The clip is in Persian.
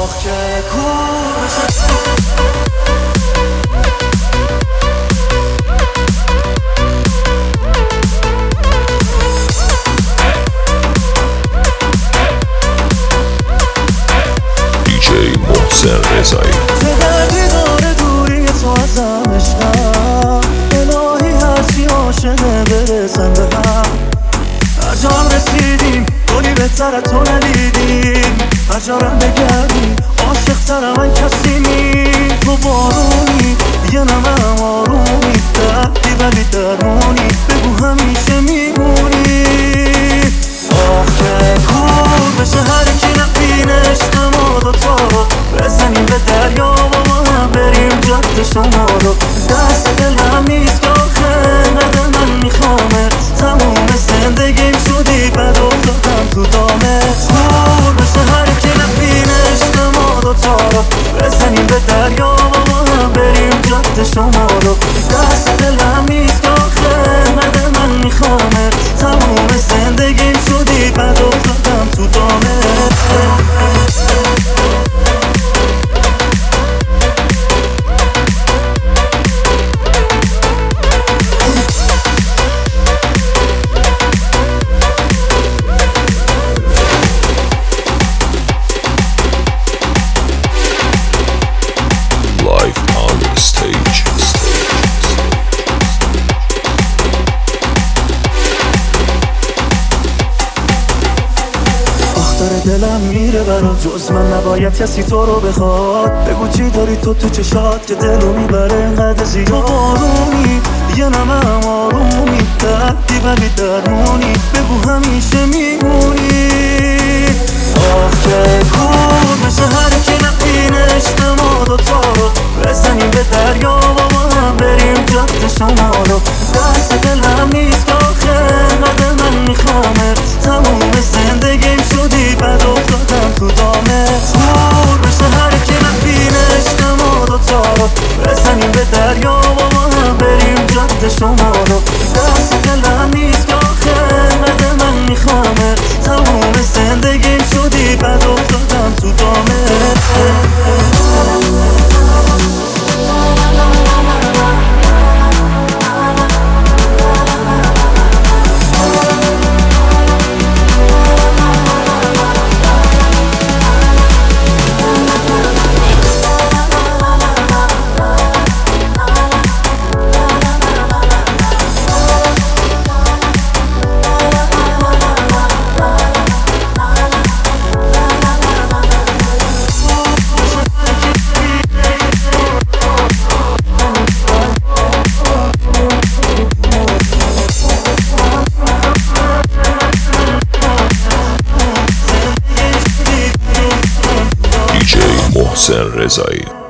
آخ که کور بشه. محسن رضایی چه دردی داره دوری تو ازم عشقم، الهی هرچی عاشقه برسن به هم. هر جام رسیدیم گلی بهتر تو ندیدیم، هر جارم بگردی عاشق تر من کسی نی. تو بارونی یه نمم آرومی، دردی ولی درمونی، بگو همیشه میمونی. آخ که کور بشه هر کی نبینه عشق ما دوتا رو، بزنیم به دریا و ما هم بریم جاده شما رو. دست دلم نیست که آخه نده من میخوامت، تموم زندگیم شدی بد افتادم تو دامت. کور بشه هر کی نبینه عشق ما دوتا رو، بزنیم به دریا و ما هم بریم جاده شما رو. دست دلم نیست که آخه نده من میخوامت، تموم زندگیم شدی بد افتادم تو دامت. دلم میره برات، جز من نباید کسی تو رو بخواد. بگو چی داری تو چشات که دلو میبره انقدر زیاد. تو بارونی یه نمم آرومی، دردی ولی درمونی، بگو همیشه میمونی. آخ که کور بشه هر کی نبینه عشق ما دوتا رو، بزنیم به دریا و ما هم بریم جاده شما رو. دست دلم نیست که آخه نده من میخوامت، تموم زندگیم شدی بد افتادم تو دامت. کور بشه هر کی نبینه عشق ما دوتا رو، بزنیم به دریا و ما هم بریم جاده شما رو. دست دلم نیست که آخه نده من میخوامت، تموم زندگیم شدی بد افتادم تو دامت. محسن رضایی.